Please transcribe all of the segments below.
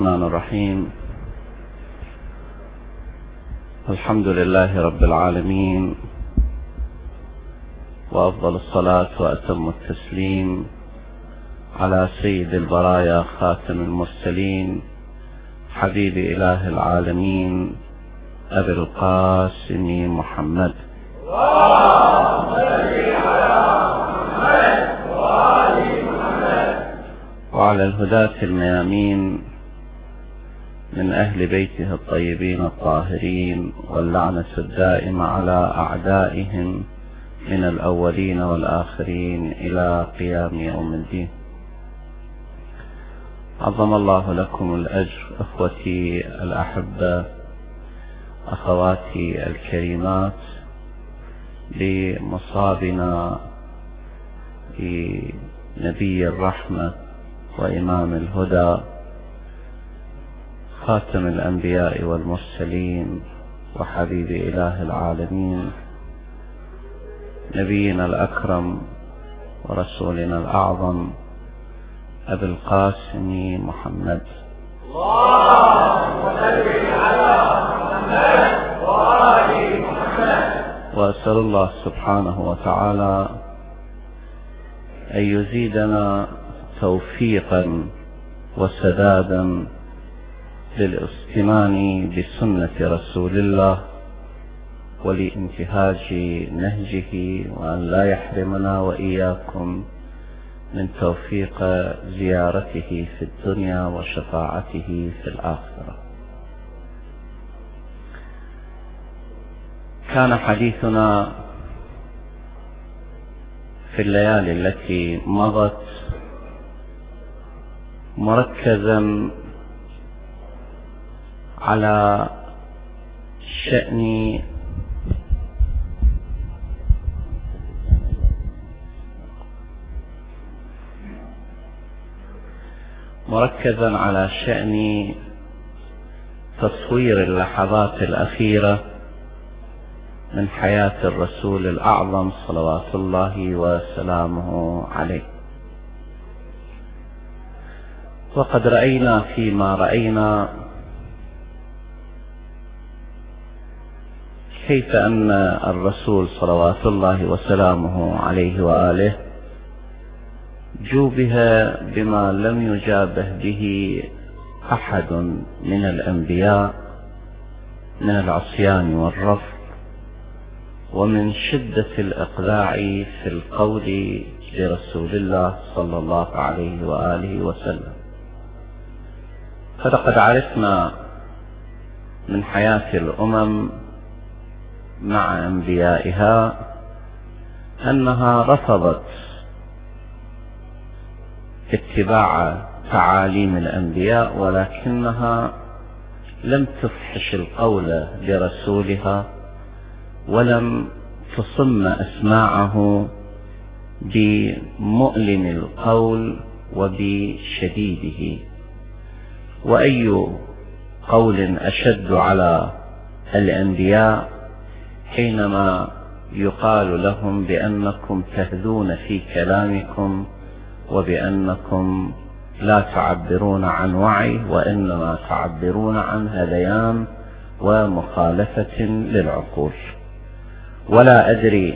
الرحمن الرحيم. الحمد لله رب العالمين، وأفضل الصلاة وأتم التسليم على سيد البرايا خاتم المرسلين حبيب إله العالمين أبي القاسم محمد وعلى الهداة الميامين من أهل بيته الطيبين الطاهرين، واللعنة الدائمة على أعدائهم من الأولين والآخرين إلى قيام يوم الدين. عظم الله لكم الأجر أخوتي الأحبة، أخواتي الكريمات، لمصابنا لنبي الرحمة وإمام الهدى خاتم الأنبياء والمرسلين وحبيب إله العالمين، نبينا الأكرم ورسولنا الأعظم أبي القاسم محمد. وأسأل الله سبحانه وتعالى أن يزيدنا توفيقا وسدادا للاستنان بسنة رسول الله ولانتهاج نهجه، وأن لا يحرمنا وإياكم من توفيق زيارته في الدنيا وشفاعته في الآخرة. كان حديثنا في الليالي التي مضت مركزا على شأن تصوير اللحظات الأخيرة من حياة الرسول الأعظم صلوات الله وسلامه عليه. وقد رأينا فيما رأينا كيف أن الرسول صلوات الله وسلامه عليه وآله جوبه بما لم يجابه به أحد من الأنبياء من العصيان والرفض، ومن شدة الإقلاع في القول لرسول الله صلى الله عليه وآله وسلم. فلقد عرفنا من حياة الأمم مع أنبيائها أنها رفضت اتباع تعاليم الأنبياء، ولكنها لم تفحش القول لرسولها ولم تصم أسماعه بمؤلم القول وبشديده. وأي قول أشد على الأنبياء حينما يقال لهم بأنكم تهذون في كلامكم، وبأنكم لا تعبرون عن وعي، وإنما تعبرون عن هذيان ومخالفة للعقول. ولا أدري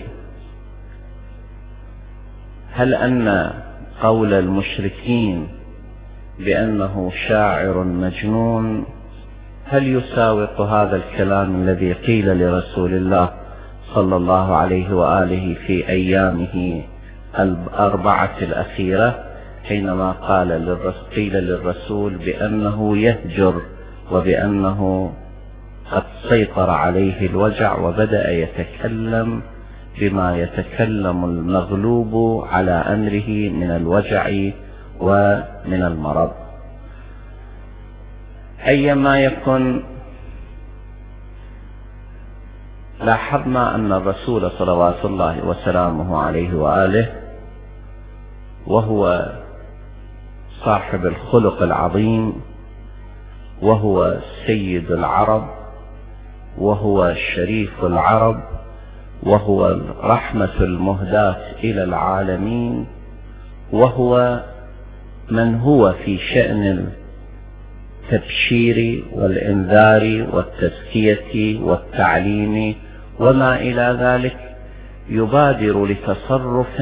هل أن قول المشركين بأنه شاعر مجنون هل يساوق هذا الكلام الذي قيل لرسول الله صلى الله عليه وآله في أيامه الأربعة الأخيرة، حينما قيل للرسول بأنه يهجر وبأنه قد سيطر عليه الوجع، وبدأ يتكلم بما يتكلم المغلوب على أمره من الوجع ومن المرض. أيما يكن، لاحظنا أن الرسول صلوات الله وسلامه عليه وآله وهو صاحب الخلق العظيم، وهو سيد العرب، وهو شريف العرب، وهو الرحمة المهداة إلى العالمين، وهو من هو في شأن التبشير والإنذار والتزكية والتعليم وما إلى ذلك، يبادر لتصرف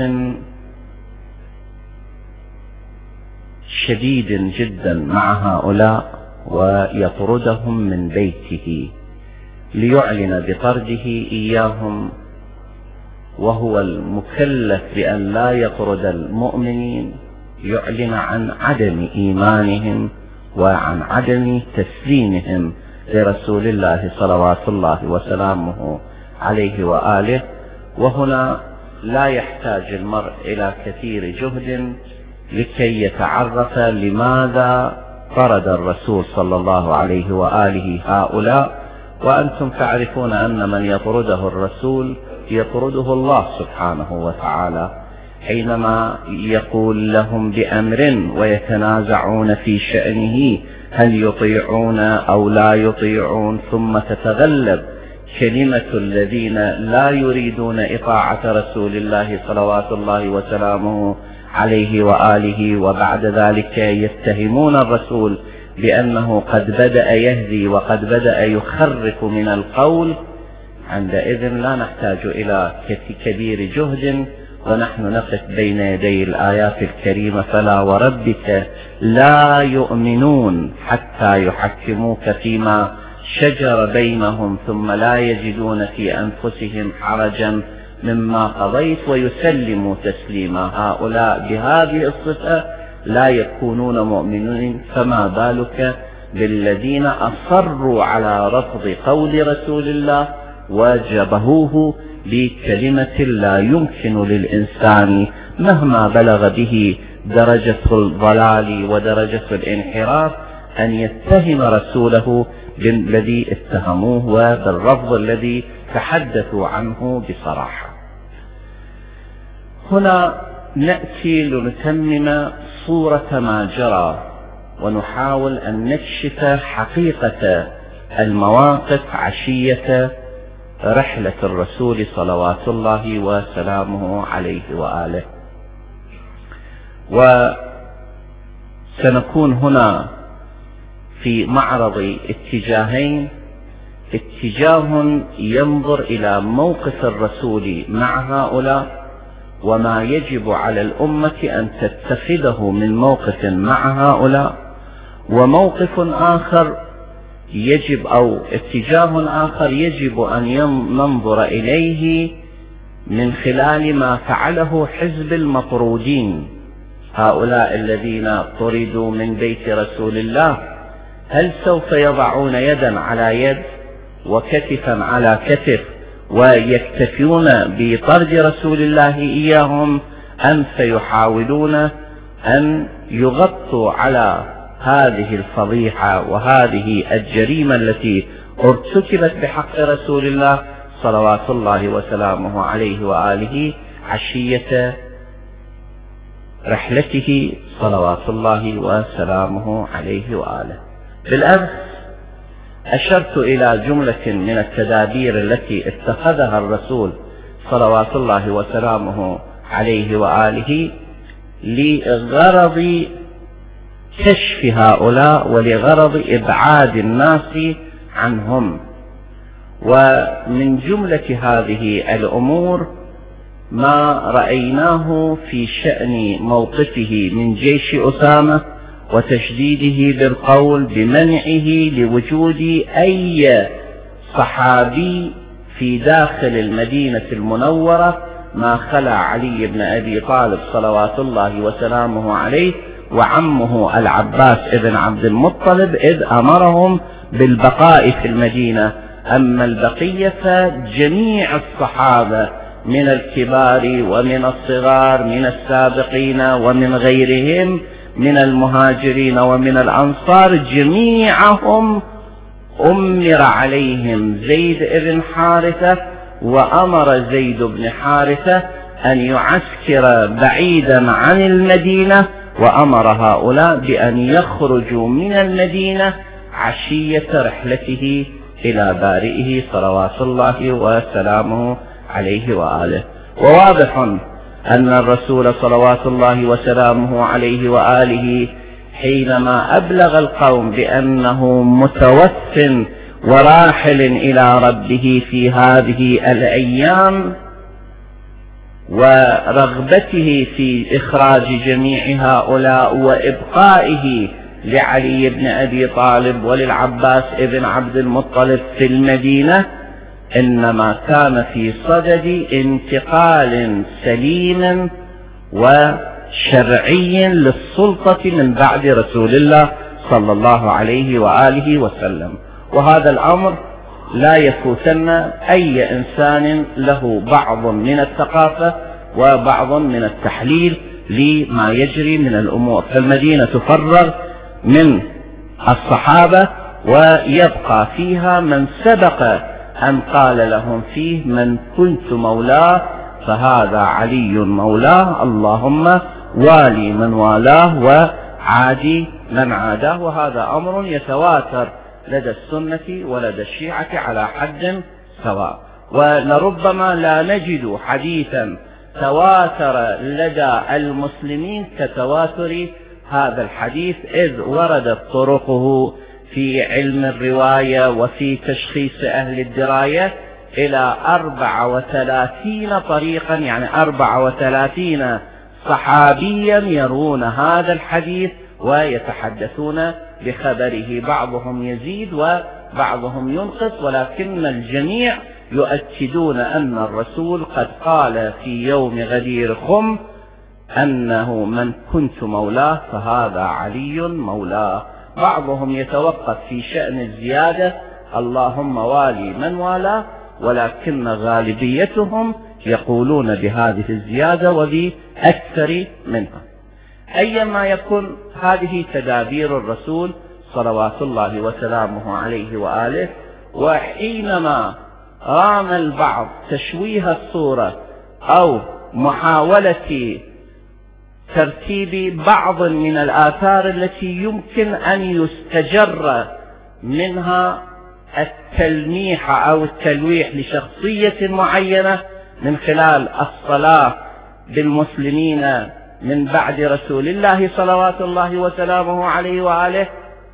شديد جدا مع هؤلاء ويطردهم من بيته ليعلن بطرده إياهم، وهو المكلف بأن لا يطرد المؤمنين، يعلن عن عدم إيمانهم وعن عدم تسليمهم لرسول الله صلوات الله وسلامه عليه وآله. وهنا لا يحتاج المرء إلى كثير جهد لكي يتعرف لماذا طرد الرسول صلى الله عليه وآله هؤلاء، وأنتم تعرفون أن من يطرده الرسول يطرده الله سبحانه وتعالى، حينما يقول لهم بأمر ويتنازعون في شأنه هل يطيعون أو لا يطيعون، ثم تتغلب كلمة الذين لا يريدون إطاعة رسول الله صلوات الله وسلامه عليه وآله، وبعد ذلك يتهمون الرسول بأنه قد بدأ يهدي وقد بدأ يخرف من القول. عندئذ لا نحتاج إلى كبير جهد ونحن نقف بين يدي الآيات الكريمة: فلا وربك لا يؤمنون حتى يحكموك فيما شجر بينهم ثم لا يجدون في أنفسهم حرجا مما قضيت ويسلموا تسليما. هؤلاء بهذه الصفة لا يكونون مؤمنين، فما بالك بالذين أصروا على رفض قول رسول الله وجبهوه بكلمة لا يمكن للإنسان مهما بلغ به درجة الضلال ودرجة الانحراف أن يتهم رسوله بالذي اتهموه وبالرفض الذي تحدثوا عنه بصراحة. هنا نأتي لنتمم صورة ما جرى ونحاول أن نكشف حقيقة المواقف عشية رحلة الرسول صلوات الله وسلامه عليه وآله. وسنكون هنا في معرض اتجاهين: اتجاه ينظر إلى موقف الرسول مع هؤلاء وما يجب على الأمة أن تتخذه من موقف مع هؤلاء، وموقف آخر يجب أو اتجاه آخر يجب أن ننظر إليه من خلال ما فعله حزب المطرودين، هؤلاء الذين طردوا من بيت رسول الله. هل سوف يضعون يدا على يد وكتفا على كتف ويكتفون بطرد رسول الله إياهم، أم سيحاولون أن يغطوا على هذه الفضيحة وهذه الجريمة التي ارتكبت بحق رسول الله صلوات الله وسلامه عليه وآله عشية رحلته صلوات الله وسلامه عليه وآله؟ بالأمس أشرت إلى جملة من التدابير التي اتخذها الرسول صلوات الله وسلامه عليه وآله لغرض كشف هؤلاء ولغرض إبعاد الناس عنهم. ومن جملة هذه الأمور ما رأيناه في شأن موقفه من جيش أسامة وتشديده بالقول بمنعه لوجود أي صحابي في داخل المدينة المنورة ما خلا علي بن أبي طالب صلوات الله وسلامه عليه وعمه العباس ابن عبد المطلب، إذ أمرهم بالبقاء في المدينة. أما البقية فجميع الصحابة من الكبار ومن الصغار من السابقين ومن غيرهم من المهاجرين ومن الأنصار جميعهم أمر عليهم زيد بن حارثة، وأمر زيد بن حارثة أن يعسكر بعيدا عن المدينة، وأمر هؤلاء بأن يخرجوا من المدينة عشية رحلته إلى بارئه صلوات الله وسلامه عليه وآله. وواضح أن الرسول صلوات الله وسلامه عليه وآله حينما أبلغ القوم بأنه متوف وراحل إلى ربه في هذه الأيام، ورغبته في إخراج جميع هؤلاء وإبقائه لعلي بن أبي طالب وللعباس بن عبد المطلب في المدينة، إنما كان في صدد انتقال سليم وشرعي للسلطة من بعد رسول الله صلى الله عليه وآله وسلم. وهذا الأمر لا يفوتن أي إنسان له بعض من الثقافة وبعض من التحليل لما يجري من الأمور. فالمدينة تفرغ من الصحابة ويبقى فيها من سبق أن قال لهم فيه: من كنت مولاه فهذا علي مولاه، اللهم والي من والاه وعادي من عاداه. وهذا أمر يتواتر لدى السنة ولدى الشيعة على حد سواء، ولربما لا نجد حديثا تواتر لدى المسلمين كتواتر هذا الحديث، إذ وردت طرقه في علم الرواية وفي تشخيص أهل الدراية إلى 34 طريقا، يعني 34 صحابيا يرون هذا الحديث ويتحدثون بخبره، بعضهم يزيد وبعضهم ينقص، ولكن الجميع يؤكدون أن الرسول قد قال في يوم غدير خم أنه من كنت مولاه فهذا علي مولاه. بعضهم يتوقف في شأن الزيادة اللهم والي من والاه، ولكن غالبيتهم يقولون بهذه الزيادة وبأكثر منها. أيما يكن، هذه تدابير الرسول صلوات الله وسلامه عليه وآله. وحينما رام البعض تشويه الصورة أو محاولة ترتيب بعض من الآثار التي يمكن أن يستجر منها التلميح أو التلويح لشخصية معينة من خلال الصلاة بالمسلمين من بعد رسول الله صلوات الله وسلامه عليه وآله،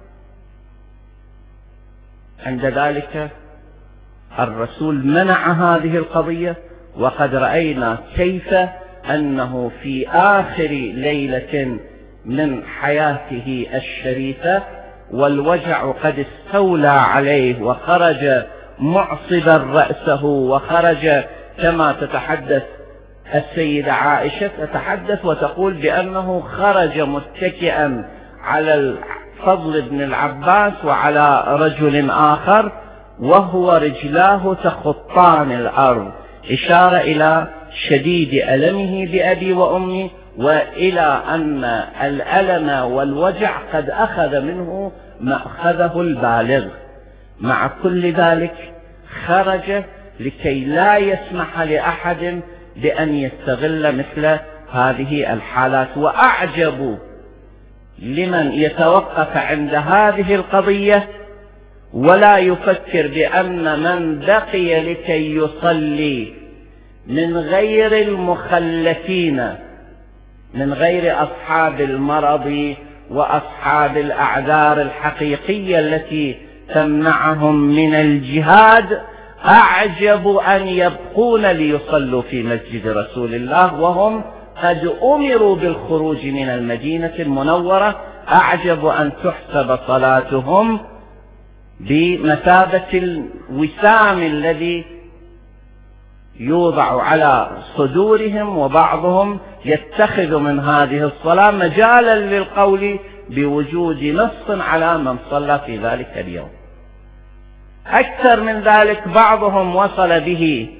عند ذلك الرسول منع هذه القضية. وقد رأينا كيف أنه في آخر ليلة من حياته الشريفة والوجع قد استولى عليه وخرج معصبا رأسه، وخرج كما تتحدث السيدة عائشة، تتحدث وتقول بأنه خرج متكئا على الفضل بن العباس وعلى رجل آخر وهو رجلاه تخطان الأرض، إشارة إلى شديد ألمه بأبي وأمي، وإلى أن الألم والوجع قد أخذ منه مأخذه البالغ. مع كل ذلك خرج لكي لا يسمح لأحد بأن يستغل مثل هذه الحالات. وأعجب لمن يتوقف عند هذه القضية ولا يفكر بأن من بقي لكي يصلي من غير المخلفين، من غير أصحاب المرض وأصحاب الأعذار الحقيقية التي تمنعهم من الجهاد، أعجب أن يبقون ليصلوا في مسجد رسول الله وهم قد أمروا بالخروج من المدينة المنورة. أعجب أن تحسب صلاتهم بمثابة الوسام الذي يوضع على صدورهم، وبعضهم يتخذ من هذه الصلاة مجالا للقول بوجود نص على من صلى في ذلك اليوم. أكثر من ذلك، بعضهم وصل به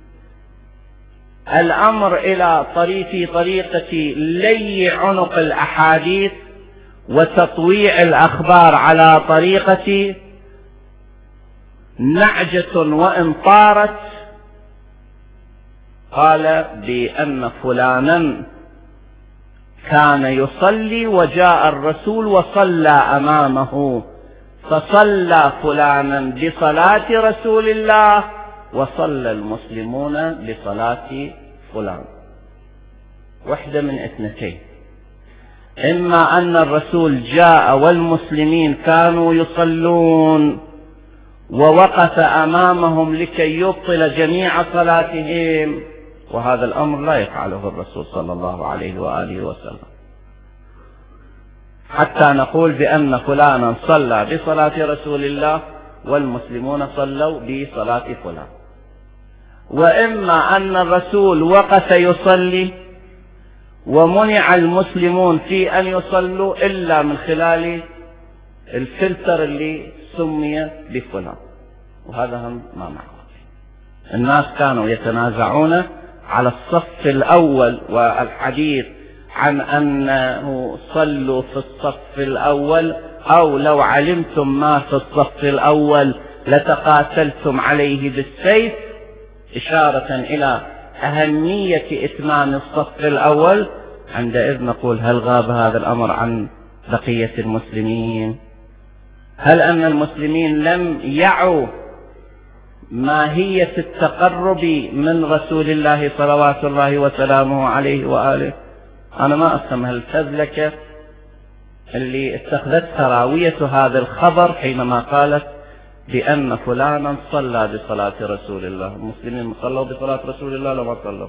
الأمر إلى طريقة لي عنق الأحاديث وتطويع الأخبار على طريقة نعجة وإن طارت. قال بأن فلانا كان يصلي وجاء الرسول وصلى أمامه، فصلى فلانا بصلاة رسول الله وصلى المسلمون بصلاة فلان. واحدة من اثنتين: إما أن الرسول جاء والمسلمين كانوا يصلون ووقف أمامهم لكي يبطل جميع صلاتهم، وهذا الأمر لا يفعله الرسول صلى الله عليه وآله وسلم، حتى نقول بأن فلانا صلى بصلاة رسول الله والمسلمون صلوا بصلاة فلان. وإما أن الرسول وقف يصلي ومنع المسلمون في أن يصلوا إلا من خلال الفلتر اللي سمي بفلان، وهذا هم ما معه. الناس كانوا يتنازعون على الصف الأول، والحديث عن أنه صلوا في الصف الأول، أو لو علمتم ما في الصف الأول لتقاتلتم عليه بالسيف، إشارة إلى أهمية إتمام الصف الأول. عندئذ نقول هل غاب هذا الأمر عن بقية المسلمين؟ هل أن المسلمين لم يعوا ماهية التقرب من رسول الله صلوات الله وسلامه عليه وآله؟ أنا ما أفهم هالفذلكة اللي اتخذتها راوية هذا الخبر حينما قالت بأن فلانا صلى بصلاة رسول الله. المسلمين صلوا بصلاة رسول الله لما صلوا،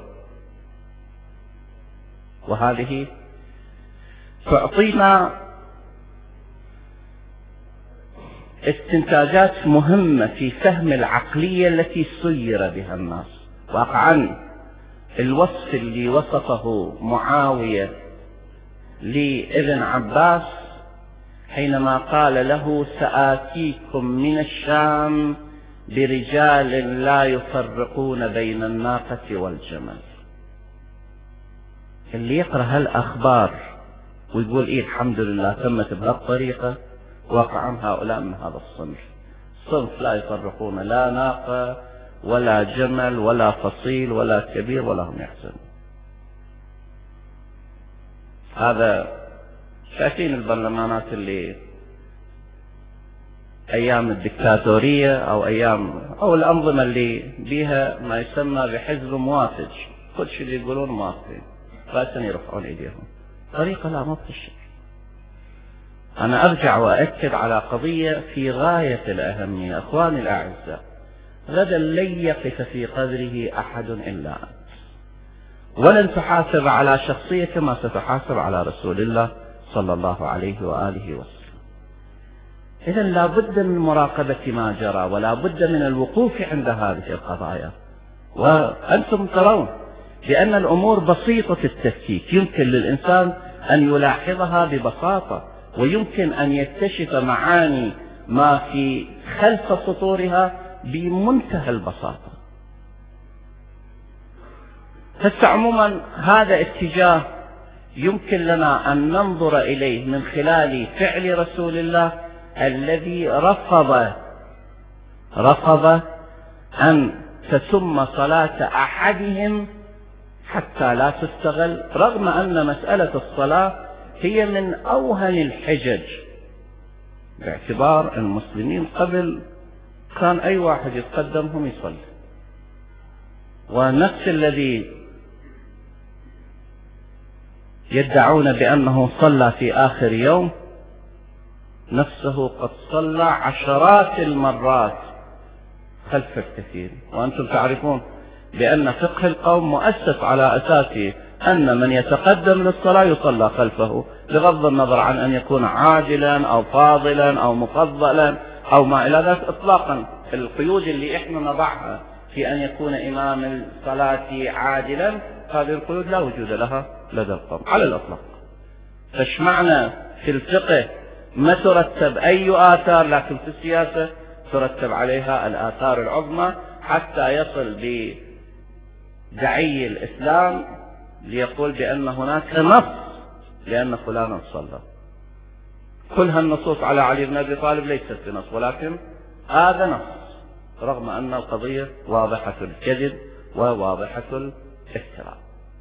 وهذه تعطينا استنتاجات مهمة في فهم العقلية التي سير بها الناس. واقعا الوصف اللي وصفه معاوية لابن عباس حينما قال له سآتيكم من الشام برجال لا يفرقون بين الناقة والجمل، اللي يقرأ هالأخبار ويقول إيه الحمد لله تمت بهالطريقة، واقعا هؤلاء من هذا الصنف، صنف لا يفرقون لا ناقة ولا جمل ولا فصيل ولا كبير ولا هم يحزنون. هذا شايفين البرلمانات اللي أيام الدكتاتورية أو الأنظمة اللي بها ما يسمى بحزب موافج، كل شيء اللي يقولون موافقين، رأسا يرفعون إيديهم، طريقة لا ما بتشي. أنا أرجع وأكد على قضية في غاية الأهمية. أخواني الأعزاء، غدا لن يقف في قدره أحد إلا أنت، ولن تحاسب على شخصية كما ستحاسب على رسول الله صلى الله عليه وآله وسلم. إذن لا بد من مراقبة ما جرى، ولا بد من الوقوف عند هذه القضايا. وأنتم ترون بأن الأمور بسيطة التفكيك، يمكن للإنسان أن يلاحظها ببساطة، ويمكن أن يكتشف معاني ما في خلف سطورها بمنتهى البساطة. عموما هذا اتجاه يمكن لنا أن ننظر إليه من خلال فعل رسول الله الذي رفض أن تتم صلاة أحدهم حتى لا تستغل، رغم أن مسألة الصلاة هي من أوهن الحجج، باعتبار المسلمين قبل كان أي واحد يتقدمهم يصلي، ونفس الذي يدعون بأنه صلى في آخر يوم نفسه قد صلى عشرات المرات خلف الكثير. وأنتم تعرفون بأن فقه القوم مؤسس على أساسه أن من يتقدم للصلاة يصلى خلفه، بغض النظر عن أن يكون عاجلا أو فاضلا أو مفضلا أو ما إلى ذلك إطلاقا. القيود اللي إحنا نضعها في أن يكون إمام الصلاة عادلا، هذه القيود لا وجود لها لدى القوم على الإطلاق. فاش معنى في الفقه ما ترتب أي آثار، لكن في السياسة ترتب عليها الآثار العظمى، حتى يصل بدعي الإسلام ليقول بأن هناك نص لأن فلانا صلى. كل هالنصوص على علي بن أبي طالب ليست بنص، ولكن هذا نص، رغم أن القضية واضحة الكذب وواضحة الافتراء.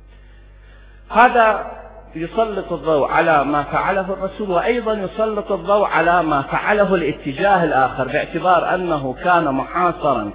هذا يسلط الضوء على ما فعله الرسول، وأيضا يسلط الضوء على ما فعله الاتجاه الآخر، باعتبار أنه كان محاصرا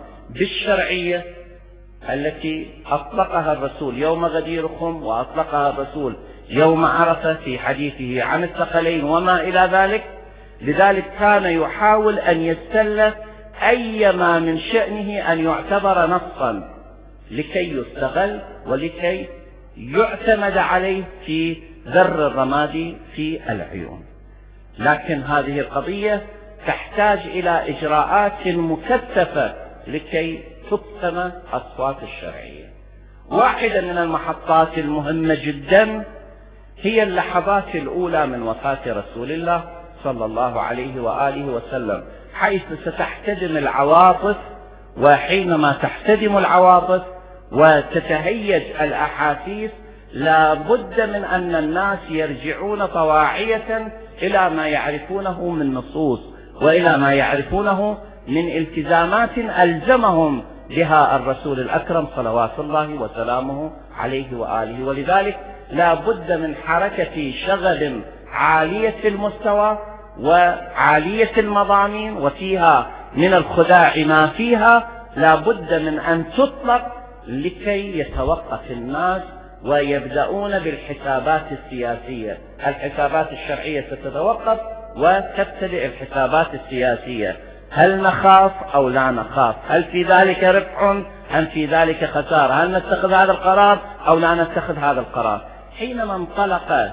بالشرعية التي أطلقها الرسول يوم غدير خم، وأطلقها الرسول يوم عرفة في حديثه عن الثقلين وما إلى ذلك. لذلك كان يحاول أن يستل أيما من شأنه أن يعتبر نصا لكي يستغل ولكي يعتمد عليه في ذر الرماد في العيون. لكن هذه القضية تحتاج إلى إجراءات مكثفة لكي تفهم أصوات الشرعية. واحدة من المحطات المهمة جدا هي اللحظات الأولى من وفاة رسول الله صلى الله عليه وآله وسلم، حيث ستحتدم العواطف، وحينما تحتدم العواطف وتتهيج الأحاسيس لا بد من أن الناس يرجعون طواعية إلى ما يعرفونه من نصوص وإلى ما يعرفونه من التزامات ألزمهم بها الرسول الأكرم صلوات الله وسلامه عليه وآله. ولذلك لا بد من حركة شغل عالية المستوى وعالية المضامين، وفيها من الخداع ما فيها، لا بد من أن تطلق لكي يتوقف الناس ويبدأون بالحسابات السياسية. الحسابات الشرعية ستتوقف وتبتدئ الحسابات السياسية. هل نخاف أو لا نخاف؟ هل في ذلك ربح أم في ذلك خسارة؟ هل نتخذ هذا القرار أو لا نتخذ هذا القرار؟ حينما انطلق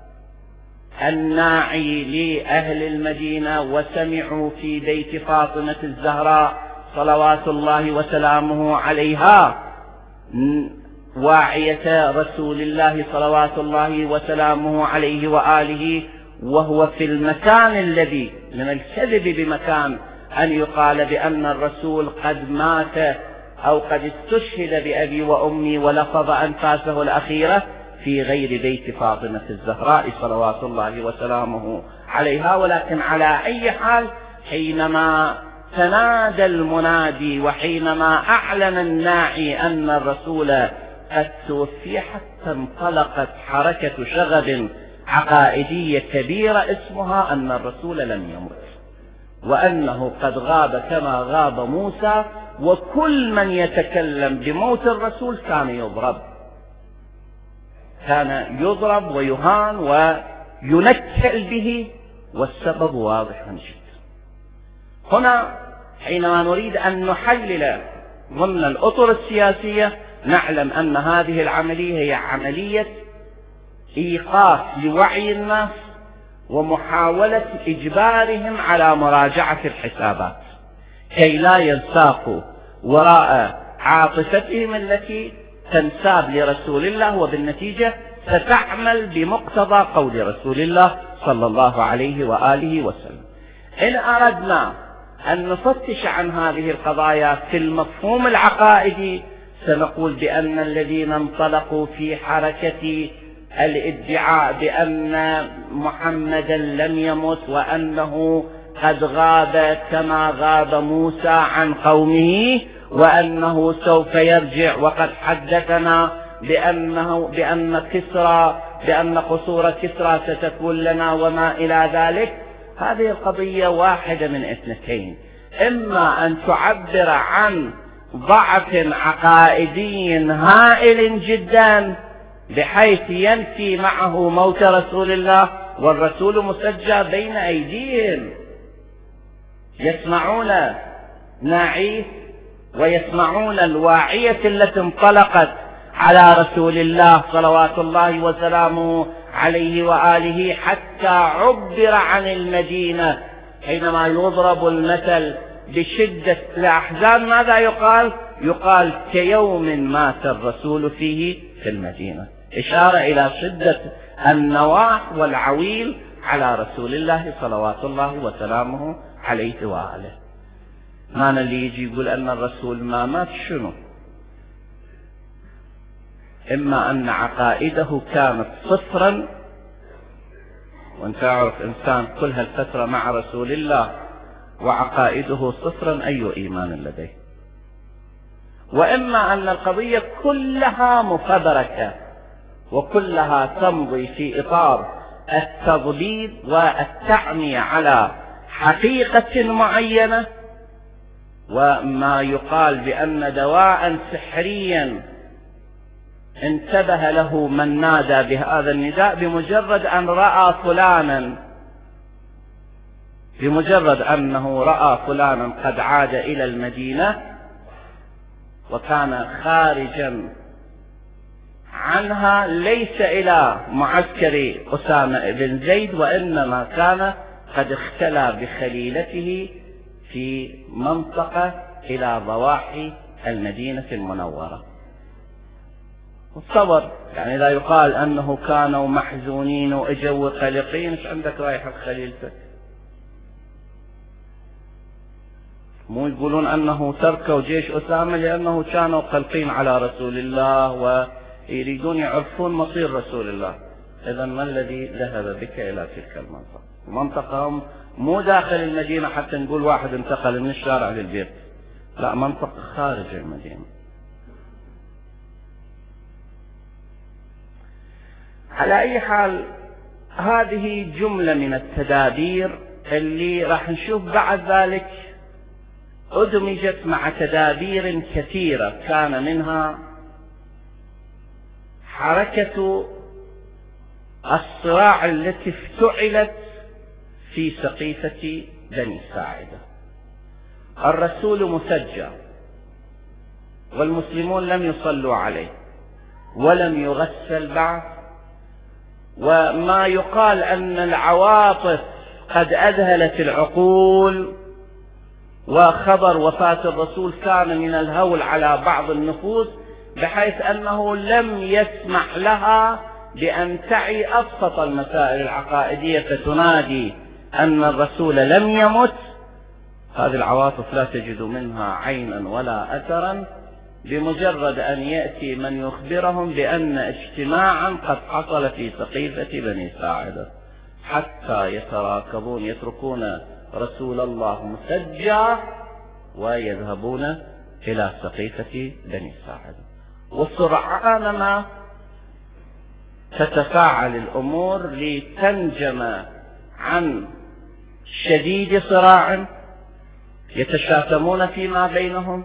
الناعي لأهل المدينة وسمعوا في بيت فاطمة الزهراء صلوات الله وسلامه عليها واعية رسول الله صلوات الله وسلامه عليه وآله، وهو في المكان الذي من الكذب بمكان أن يقال بأن الرسول قد مات أو قد استشهد بأبي وأمي ولفظ أنفاسه الأخيرة في غير بيت فاطمة الزهراء صلوات الله وسلامه عليها. ولكن على أي حال حينما تنادى المنادي وحينما أعلن الناعي أن الرسول قد توفي، حتى انطلقت حركة شغب عقائدية كبيرة اسمها أن الرسول لم يمت، وأنه قد غاب كما غاب موسى، وكل من يتكلم بموت الرسول كان يضرب ويهان وينكل به، والسبب واضح جدا. هنا حينما نريد أن نحلل ضمن الأطر السياسية نعلم أن هذه العملية هي عملية إيقاف لوعي الناس ومحاولة إجبارهم على مراجعة الحسابات كي لا ينساقوا وراء عاطفتهم التي تنساب لرسول الله، وبالنتيجة ستعمل بمقتضى قول رسول الله صلى الله عليه وآله وسلم. إن أردنا أن نفتش عن هذه القضايا في المفهوم العقائدي سنقول بأن الذين انطلقوا في حركة الادعاء بأن محمدا لم يمت وأنه قد غاب كما غاب موسى عن قومه وأنه سوف يرجع، وقد حدثنا بأن قصور كسرى ستكون لنا وما إلى ذلك. هذه القضية واحدة من اثنتين: إما أن تعبر عن ضعف عقائدي هائل جدا بحيث ينفي معه موت رسول الله، والرسول مسجى بين أيديهم، يسمعون ناعيه ويسمعون الواعية التي انطلقت على رسول الله صلوات الله وسلامه عليه وآله، حتى عبر عن المدينة. حينما يضرب المثل بشدة الأحزان ماذا يقال؟ يقال كيوم مات الرسول فيه في المدينة، إشارة إلى شدة النواح والعويل على رسول الله صلوات الله وسلامه عليه وآله. معنى اللي يجي يقول أن الرسول ما مات شنو؟ إما أن عقائده كانت صفرا، وانت تعرف إنسان كل هالفترة مع رسول الله وعقائده صفرا، أي إيمان لديه؟ وإما أن القضية كلها مفبركة وكلها تمضي في إطار التضليل والتعمية على حقيقة معينة، وما يقال بأن دواء سحريا انتبه له من نادى بهذا النداء بمجرد أنه رأى فلانا قد عاد إلى المدينة وكان خارجا عنها ليس إلى معسكر أسامة بن زيد، وإنما كان قد اختلى بخليلته في منطقة إلى ضواحي المدينة المنورة. تصور يعني لا يقال أنه كانوا محزونين وإجوا قلقين، إيش عندك رايح خليلتك؟ مو يقولون أنه تركوا جيش أسامة لأنه كانوا قلقين على رسول الله ويريدون يعرفون مصير رسول الله. إذا ما الذي ذهب بك إلى تلك المنطقة؟ منطقة مو داخل المدينة حتى نقول واحد انتقل من الشارع للبيت، لا، منطقة خارج المدينة. على أي حال، هذه جملة من التدابير اللي راح نشوف بعد ذلك أدمجت مع تدابير كثيرة، كان منها حركة الصراع التي افتعلت في سقيفة بني ساعدة. الرسول مسجى والمسلمون لم يصلوا عليه ولم يغسل بعد، وما يقال أن العواطف قد أذهلت العقول، وخبر وفاة الرسول كان من الهول على بعض النفوس بحيث أنه لم يسمح لها بأن تعي أبسط المسائل العقائدية فتنادي أن الرسول لم يمت. هذه العواطف لا تجد منها عينا ولا أثرا، بمجرد أن يأتي من يخبرهم بأن اجتماعا قد حصل في سقيفة بني ساعدة حتى يتراكبون يتركون رسول الله مسجى ويذهبون إلى سقيفة بني ساعدة. وسرعان ما تتفاعل الأمور لتنجم عن شديد صراع يتشاتمون فيما بينهم،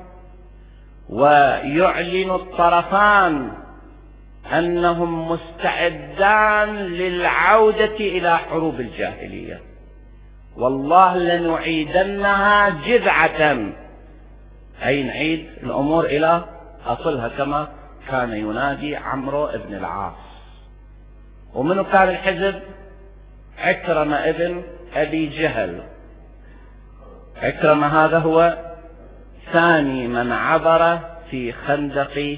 ويعلن الطرفان أنهم مستعدان للعودة إلى حروب الجاهلية، والله لنعيدنها جذعة، أي نعيد الأمور إلى أصلها كما كان ينادي عمرو بن العاص. ومنه كان الحزب؟ عكرمة ابن أبي جهل. عكرمة هذا هو ثاني من عبر في خندق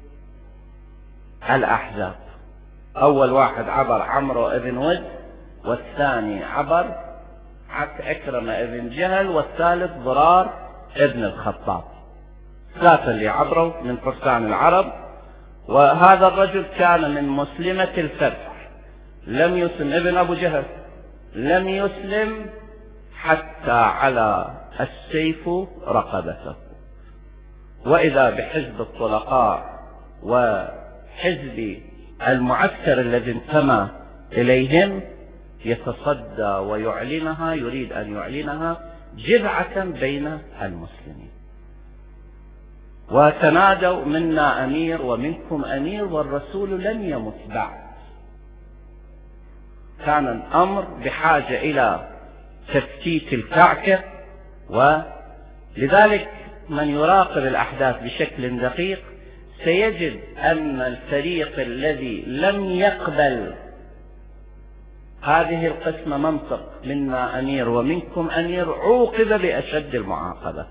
الأحزاب. أول واحد عبر عمرو بن ود، والثاني عبر عكرمة ابن جهل، والثالث ضرار ابن الخطاب. ثلاثة اللي عبروا من فرسان العرب. وهذا الرجل كان من مسلمة الفتح، لم يسلم، ابن أبو جهل لم يسلم حتى على السيف رقبته. وإذا بحزب الطلقاء وحزب المعسكر الذي انتمى إليهم يتصدى ويعلنها، يريد أن يعلنها جذعة بين المسلمين. وتنادوا منا أمير ومنكم أمير والرسول لم يمت بعد. كان الأمر بحاجة إلى تفتيت الكعكة، ولذلك من يراقب الأحداث بشكل دقيق سيجد أن الفريق الذي لم يقبل هذه القسمة منطق منا أمير ومنكم أمير عوقب بأشد المعاقبة.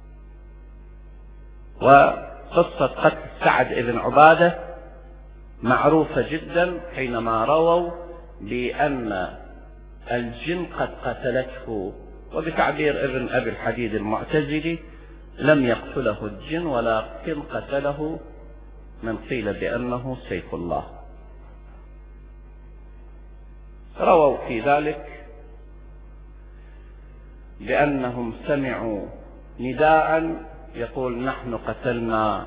وقصة قتل سعد بن عبادة معروفة جدا، حينما رووا بأن الجن قد قتلته، وبتعبير ابن أبي الحديد المعتزلي لم يقتله الجن ولكن قتله من قيل بأنه سيف الله. رووا في ذلك بأنهم سمعوا نداء يقول نحن قتلنا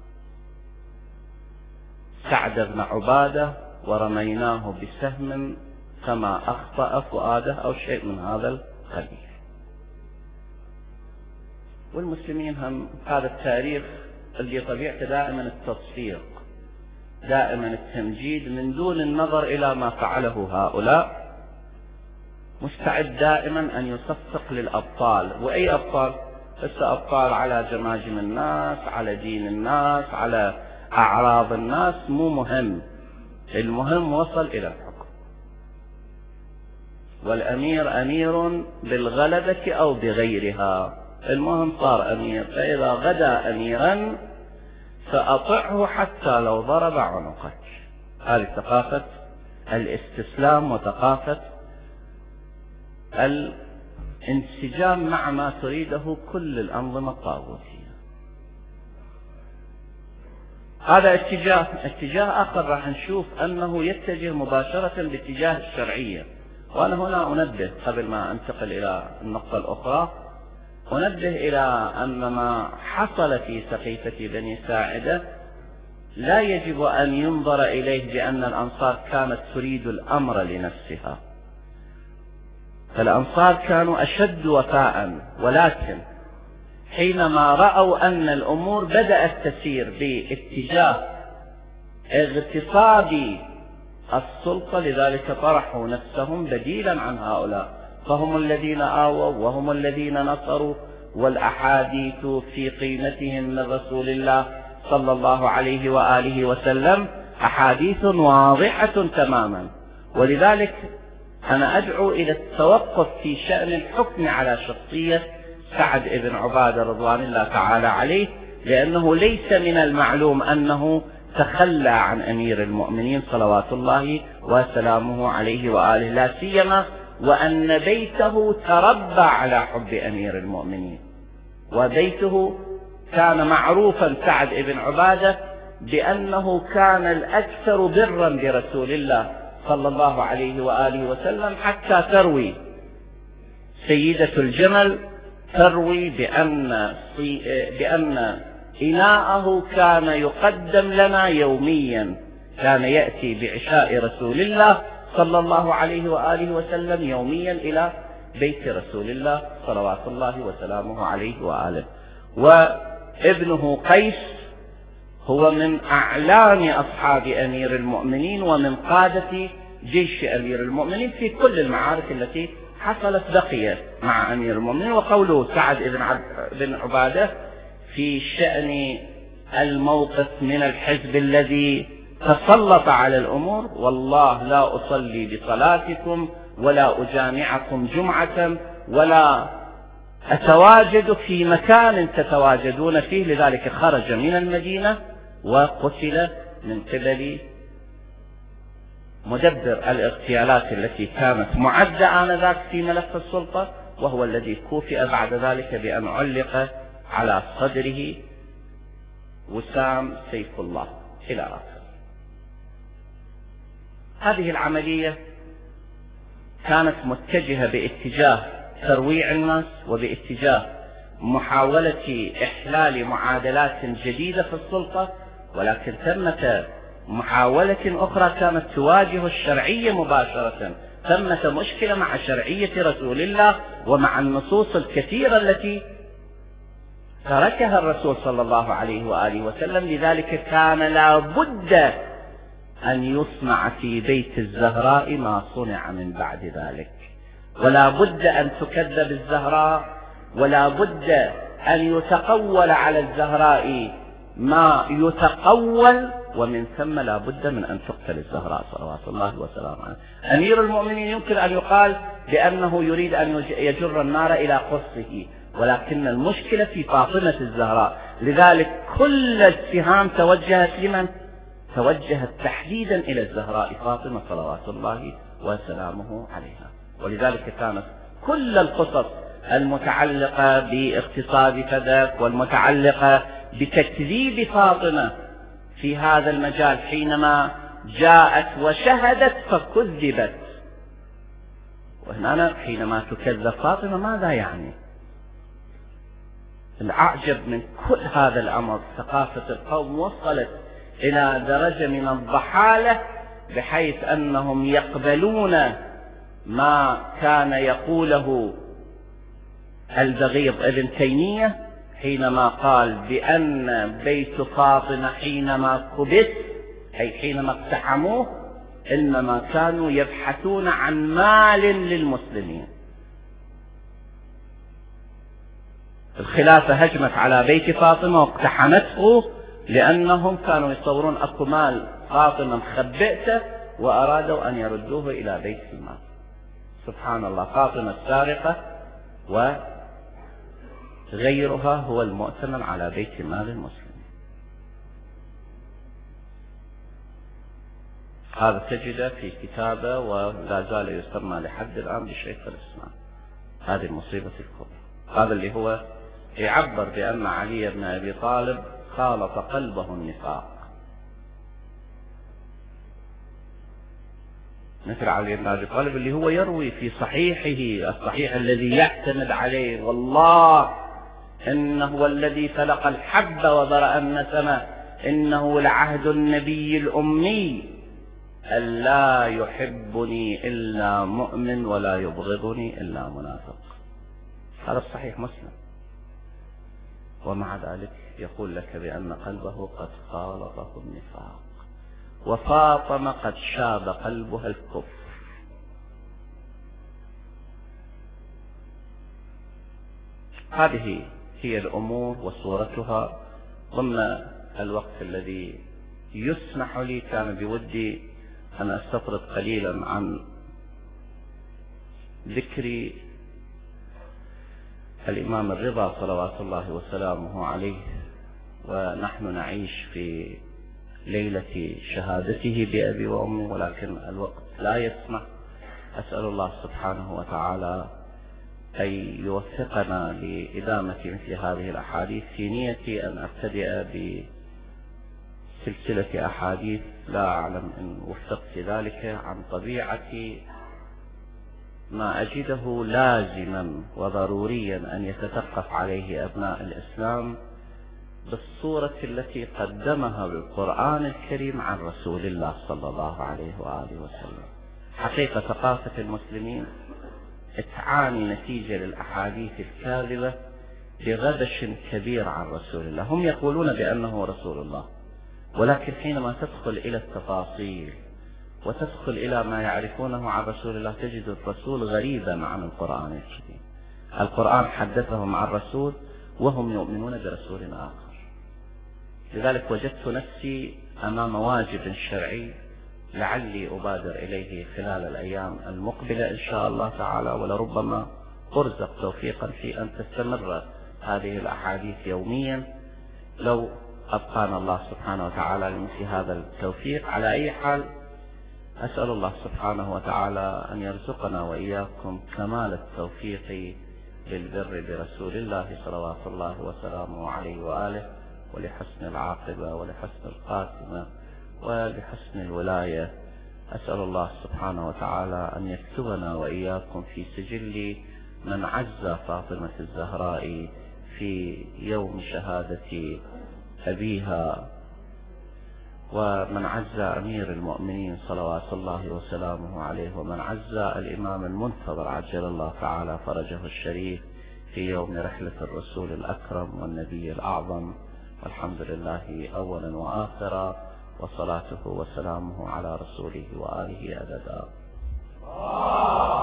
سعد بن عبادة ورميناه بسهم كما أخطأ فؤاده أو شيء من هذا القبيل. والمسلمين هم هذا التاريخ اللي طبيعته دائما التصفيق، دائما التمجيد من دون النظر إلى ما فعله هؤلاء، مستعد دائما أن يصفق للأبطال. وأي أبطال؟ بس أبطال على جماجم الناس، على دين الناس، على أعراض الناس، مو مهم، المهم وصل إلى الحكم، والأمير أمير بالغلبة أو بغيرها، المهم صار أمير، فإذا غدا أميرا فأطعه حتى لو ضرب عنقك. هذه ثقافة الاستسلام وثقافة الانسجام مع ما تريده كل الأنظمة الطاغوتية. هذا اتجاه آخر راح نشوف أنه يتجه مباشرة باتجاه الشرعية. وأنا هنا أنبه قبل ما أنتقل إلى النقطة الأخرى، أنبه إلى أن ما حصل في سقيفة بني ساعدة لا يجب أن ينظر إليه بأن الأنصار كانت تريد الأمر لنفسها، فالأنصار كانوا أشد وفاء، ولكن حينما رأوا أن الأمور بدأت تسير باتجاه اغتصاب السلطة، لذلك طرحوا نفسهم بديلا عن هؤلاء، فهم الذين آووا وهم الذين نصروا، والأحاديث في قيمتهم من رسول الله صلى الله عليه وآله وسلم أحاديث واضحة تماما. ولذلك أنا أدعو إلى التوقف في شأن الحكم على شخصية سعد بن عبادة رضوان الله تعالى عليه، لأنه ليس من المعلوم أنه تخلى عن أمير المؤمنين صلوات الله وسلامه عليه وآله، لا سيما وأن بيته تربى على حب أمير المؤمنين، وبيته كان معروفا سعد بن عبادة بأنه كان الأكثر برا برسول الله صلى الله عليه وآله وسلم، حتى تروي سيدة الجمل تروي بأن إناءه كان يقدم لنا يوميا، كان يأتي بعشاء رسول الله صلى الله عليه وآله وسلم يوميا إلى بيت رسول الله صلوات الله وسلامه عليه وآله. وابنه قيس هو من أعلام أصحاب أمير المؤمنين ومن قادة جيش أمير المؤمنين في كل المعارك التي حصلت بقية مع أمير المؤمنين. وقوله سعد بن عبادة في شأن الموقف من الحزب الذي تسلط على الأمور: والله لا أصلي بصلاتكم ولا أجامعكم جمعة ولا أتواجد في مكان تتواجدون فيه، لذلك خرج من المدينة وقتل من قبل مدبر الاغتيالات التي كانت معدة آنذاك في ملف السلطة، وهو الذي كوفئ بعد ذلك بأن علق على صدره وسام سيف الله إلى آخره. هذه العملية كانت متجهة باتجاه ترويع الناس وباتجاه محاولة إحلال معادلات جديدة في السلطة، ولكن ثمة محاولة أخرى كانت تواجه الشرعية مباشرة، ثمة مشكلة مع شرعية رسول الله ومع النصوص الكثيرة التي تركها الرسول صلى الله عليه وآله وسلم. لذلك كان لا بد أن يصنع في بيت الزهراء ما صنع من بعد ذلك، ولا بد أن تكذب الزهراء، ولا بد أن يتقول على الزهراء ما يتقول، ومن ثم لا بد من أن تقتل الزهراء صلوات الله وسلامه عليه. أمير المؤمنين يمكن أن يقال بأنه يريد أن يجر النار إلى قصه، ولكن المشكلة في فاطمة الزهراء. لذلك كل السهام توجهت لمن؟ توجهت تحديدا إلى الزهراء فاطمة صلوات الله وسلامه عليها. ولذلك كانت كل القصص المتعلقة باغتصاب فدك والمتعلقة بتكذيب فاطمة في هذا المجال حينما جاءت وشهدت فكذبت. وهنا حينما تكذب فاطمة ماذا يعني؟ الأعجب من كل هذا الأمر ثقافة القوم وصلت إلى درجة من الضحالة بحيث أنهم يقبلون ما كان يقوله البغيض ابن تيمية حينما قال بأن بيت فاطمة حينما كبت أي حينما اقتحموه إنما كانوا يبحثون عن مال للمسلمين. الخلافة هجمت على بيت فاطمة واقتحمته لأنهم كانوا يصورون أكو مال فاطمة مخبئته وأرادوا أن يردوه إلى بيت المال. سبحان الله، فاطمة السارقة وغيرها هو المؤتمن على بيت مال المسلمين. هذا تجده في كتابه ولا زال يسمى لحد الآن بشيخ الإسلام. هذه المصيبة الكبرى. هذا اللي هو يعبر بأن علي بن أبي طالب خالط قلبه النفاق، مثل علي بن أبي طالب اللي هو يروي في صحيحه الصحيح الذي يعتمد عليه والله إنه هو الذي فلق الحب وبرأ النسمة إنه لعهد النبي الأمي ألا يحبني إلا مؤمن ولا يبغضني إلا منافق. هذا صحيح مسلم. ومع ذلك يقول لك بأن قلبه قد خالطه النفاق، وفاطمة قد شاب قلبها الكفر. هذه هي الأمور وصورتها. ضمن الوقت الذي يسمح لي كان بودي أن أستطرد قليلا عن ذكر الإمام الرضا صلوات الله وسلامه عليه، ونحن نعيش في ليلة شهادته بأبي وأمي، ولكن الوقت لا يسمح. أسأل الله سبحانه وتعالى أن يوفقنا لإدامة مثل هذه الأحاديث. في نيتي أن أبتدئ بسلسلة أحاديث لا أعلم إن وفقت ذلك، عن طبيعة ما أجده لازما وضروريا أن يتثقف عليه أبناء الإسلام بالصورة التي قدمها بالقرآن الكريم عن رسول الله صلى الله عليه وآله وسلم. حقيقة ثقافة المسلمين تعاني نتيجة للأحاديث الكاذبة بغبش كبير عن رسول الله. هم يقولون بأنه رسول الله، ولكن حينما تدخل إلى التفاصيل وتدخل إلى ما يعرفونه عن رسول الله تجد الرسول غريبا عن القرآن الكريم. القرآن حدثهم عن رسول وهم يؤمنون برسول آخر. لذلك وجدت نفسي أمام واجب شرعي لعلي أبادر إليه خلال الأيام المقبلة إن شاء الله تعالى، ولربما أرزق توفيقا في أن تستمر هذه الأحاديث يوميا لو أبقانا الله سبحانه وتعالى لمثل هذا التوفيق. على أي حال أسأل الله سبحانه وتعالى أن يرزقنا وإياكم كمال التوفيق للبر برسول الله صلوات الله وسلامه عليه وآله، ولحسن العاقبة ولحسن الخاتمة ولحسن الولاية. أسأل الله سبحانه وتعالى أن يكتبنا وإياكم في سجل من عز فاطمة الزهراء في يوم شهادة أبيها، ومن عز أمير المؤمنين صلوات الله وسلامه عليه، ومن عز الإمام المنتظر عجل الله تعالى فرجه الشريف في يوم رحلة الرسول الأكرم والنبي الأعظم. والحمد لله أولا وآخرا، وصلاته وسلامه على رسوله وآله أبدا.